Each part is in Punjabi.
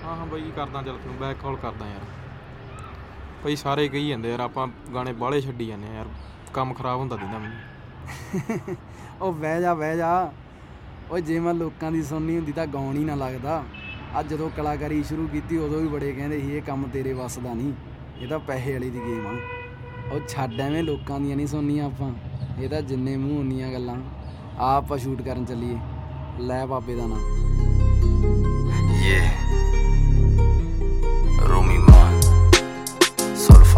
ਹਾਂ ਹਾਂ ਬਾਈ ਕਰਦਾ, ਚੱਲ ਤੈਨੂੰ ਬੈਕ ਕਾਲ ਕਰਦਾ ਯਾਰ। ਭਾਈ ਸਾਰੇ ਕਹੀ ਜਾਂਦੇ ਯਾਰ ਆਪਾਂ ਗਾਣੇ ਬਾਹਲੇ ਛੱਡੀ ਜਾਂਦੇ ਯਾਰ, ਕੰਮ ਖਰਾਬ ਹੁੰਦਾ ਦਿੰਦਾ ਮੈਨੂੰ। ਉਹ ਬਹਿ ਜਾ ਉਹ ਜੇ ਮੈਂ ਲੋਕਾਂ ਦੀ ਸੁਣਨੀ ਹੁੰਦੀ ਤਾਂ ਗਾਉਣ ਹੀ ਨਾ ਲੱਗਦਾ। ਅੱਜ ਜਦੋਂ ਕਲਾਕਾਰੀ ਸ਼ੁਰੂ ਕੀਤੀ ਉਦੋਂ ਵੀ ਬੜੇ ਕਹਿੰਦੇ ਸੀ ਇਹ ਕੰਮ ਤੇਰੇ ਵੱਸ ਦਾ ਨਹੀਂ, ਇਹ ਤਾਂ ਪੈਸੇ ਵਾਲੀ ਦੀ ਗੇਮ ਆ। ਉਹ ਛੱਡ ਐਵੇਂ ਲੋਕਾਂ ਦੀਆਂ ਨਹੀਂ ਸੁਣਨੀਆਂ ਆਪਾਂ, ਇਹ ਤਾਂ ਜਿੰਨੇ ਮੂੰਹ ਉਨੀਆਂ ਗੱਲਾਂ। ਆ ਆਪਾਂ ਸ਼ੂਟ ਕਰਨ ਚੱਲੀਏ, ਲੈ ਬਾਬੇ ਦਾ ਨਾਂ। ਰੋਮੀ ਮਾਨ ਸੁਲਫਾ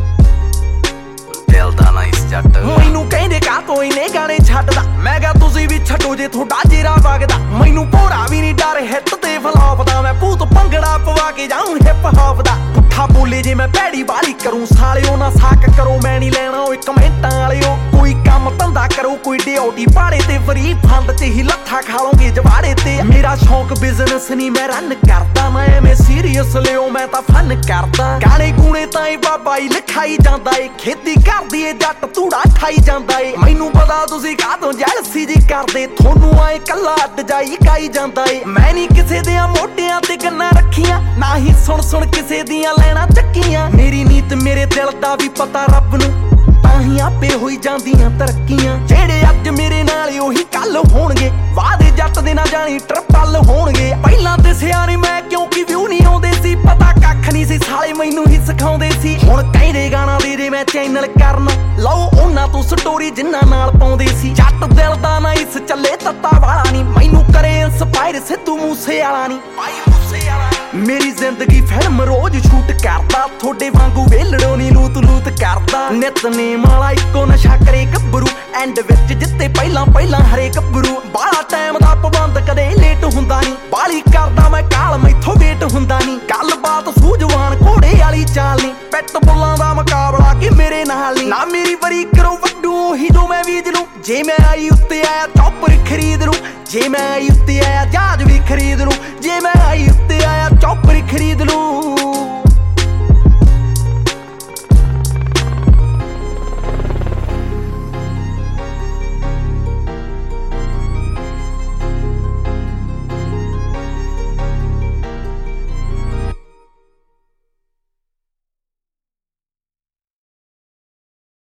ਦਿਲ ਦਾ ਨਾ ਇਸ ਜੱਟ। ਮੈਨੂੰ ਕਹਿੰਦੇ ਕਾ ਤੋਂ ਇਹਨੇ ਗਾਣੇ ਛੱਡਦਾ, ਮੈਂ ਕਿਹਾ ਤੁਸੀਂ ਵੀ ਛੱਡੋ ਜੇ ਤੁਹਾਡਾ ਜੇਰਾ ਵਗਦਾ। ਮੈਨੂੰ ਭੋਰਾ ਵੀ ਨਹੀਂ ਡਰ ਹਿੱਟ ਤੇ ਫਲੌਪ ਦਾ, ਮੈਂ ਭੂਤ ਭੰਗੜਾ ਪਵਾ ਕੇ ਜਾਊਂ ਹਿਪ ਹੌਪ ਦਾ। ਪੁੱਠਾ ਬੋਲੇ ਜੇ ਮੈਂ ਭੈੜੀ ਵਾਲੀ ਕਰੂੰ, ਸਾਲਿਓ ਨਾ ਸਾਕ ਕਰੋ ਮੈਂ ਨਹੀਂ ਲੈਣਾ ਓਏ ਕਮੈਂਟਾਂ ਵਾਲਿਓ। ਕੋਈ ਕੰਮ ਧੰਦਾ ਕਰੋ, ਕੋਈ ਡਿਊਟੀ ਪਾੜੇ ਤੇ ਫਰੀ ਫੰਡ ਚ ਹੀ ਲੱਥਾ ਖਾ ਲਓਗੇ ਜਵਾੜੇ ਤੇ। ਮੇਰਾ ਸ਼ੌਂਕ ਬਿਜ਼ਨਸ ਨਹੀਂ ਮੈਂ ਰਨ ਕਰਦਾ, ਮੈਂ ਐਵੇਂ ਸੀਰੀਅਸ ਲਿਓ ਮੈਂ ਤਾਂ ਫਨ ਕਰਦਾ। ਗਾਣੇ ਗੂਣੇ ਤਾਂ ਇਹ ਬਾਬਾ ਹੀ ਲਿਖਾਈ ਜਾਂਦਾ ਏ, ਖੇਤੀ ਕਰਦੀ ਏ ਜੱਟ ਧੂੜਾ ਠਾਈ ਜਾਂਦਾ ਏ। ਮੈਨੂੰ ਪਤਾ ਤੁਸੀਂ ਕਾਹਤੋਂ ਜੈਲਸੀ ਜੀ ਕਰਦੇ, ਤੁਹਾਨੂੰ ਆਏ ਕੱਲਾ ਅੱਡ ਜਾਈ ਕਾਈ ਜਾਂਦਾ ਏ। ਮੈਂ ਨਹੀਂ ਕਿਸੇ ਦੇ ਮੋਢਿਆਂ ਤੇ ਗੰਨਾਂ ਰੱਖੀਆਂ, ਨਾ ਹੀ ਸੁਣ ਕਿਸੇ ਦੀਆਂ ਲੈਣਾ ਚੱਕੀਆਂ। ਮੇਰੀ ਨੀਤ ਮੇਰੇ ਦਿਲ ਦਾ ਵੀ ਪਤਾ ਰੱਬ ਨੂੰ, ਤਾਂ ਹੀ ਆਪੇ ਹੋਈ ਜਾਂਦੀਆਂ ਤਰੱਕੀਆਂ। ਜਿਹੜੇ ਅੱਜ ਮੇਰੇ ਨਾਲ ਉਹੀ ਕੱਲ ਹੋਣਗੇ, ਵਾਦੇ ਜੱਟ ਦੇ ਨਾ ਜਾਣੀ ਟਰਪਲ ਹੋਣਗੇ। ਪਹਿਲਾਂ ਤੇ ਸਿਆਣੇ ਮੈਂ ਕਿਉਂਕਿ ਵਿਊ ਨਹੀਂ ਆਉਂਦੇ ਸੀ, ਪਤਾ ਕੱਖ ਨਹੀਂ ਸੀ ਸਾਲੇ ਮੈਨੂੰ ਹੀ ਸਿਖਾਉਂਦੇ ਸੀ। ਹੁਣ ਕਹਿੰਦੇ ਗਾਣਾ ਦੇ ਮੈਂ ਚੈਨਲ ਕਰਨ, ਲਓ ਉਹਨਾਂ ਤੋਂ ਸਟੋਰੀ ਜਿੰਨਾ ਨਾਲ ਪਾਉਂਦੇ ਸੀ। ਜੱਟ ਦਿਲ ਦਾ ਨਾ ਇਸ ਚੱਲੇ ਤੱਤਾ ਵਾਲਾ ਨਹੀਂ, ਮੈਨੂੰ ਕਰੇ ਇੰਸਪਾਇਰ ਸਿੱਧੂ ਮੂਸੇ ਵਾਲਾ ਨਹੀਂ, ਭਾਈ ਮੂਸੇ ਵਾਲਾ। ਮੇਰੀ ਜ਼ਿੰਦਗੀ ਫਿਲਮ ਰੋਜ਼ ਸ਼ੂਟ ਕਰਦਾ, ਤੁਹਾਡੇ ਵਾਂਗੂ ਵੇਲੜੋ ਨੀ ਲੂਤ ਕਰਦਾ। ਨਿਤਨੇਮ ਵਾਲਾ ਇੱਕੋ ਨਸ਼ਾ ਕਰੇ ਗੱਭਰੂ, ਐਂਡ ਵਿੱਚ ਜਿੱਤੇ ਪਹਿਲਾਂ ਹਰੇ ਗੱਭਰੂ। ਬਾਲਾ ਟਾਈਮ ਦਾ ਪਾਬੰਦ ਕਦੇ ਲੇਟ ਹੁੰਦਾ ਨਹੀਂ, ਬਾਲੀ ਕਰਦਾ ਮੈਂ ਕਾਲ ਮੈਥੋਂ ਵੇਟ ਹੁੰਦਾ ਨਹੀਂ। ਗੱਲਬਾਤ ਸੂਝਵਾਨ ਘੋੜੇ ਵਾਲੀ ਚਾਲ ਨਹੀਂ, ਪਿੱਟ ਬੁੱਲਾਂ ਦਾ ਮੁਕਾਬਲਾ ਕਿ ਮੇਰੇ ਨਾਲ ਨਹੀਂ। ਨਾ ਮੇਰੀ ਵਰੀ ਕਰੋ ਵੱਡੂ ਉਹੀ ਜੋ ਮੈਂ ਬੀਜ ਲੂੰ, ਜੇ ਮੈਂ ਆਈ ਉੱਤੇ ਆਇਆ ਚੌਪਰ ਖਰੀਦ ਲੂੰ। ਜੇ ਮੈਂ ਆਈ ਉੱਤੇ ਆਇਆ ਜਹਾਜ਼ ਵੀ ਖਰੀਦ ਲੂੰ, ਜੇ ਮੈਂ ਆਈ ਉੱਤੇ ਆਇਆ ਚੌਪਰ ਖਰੀਦ ਲੂੰ।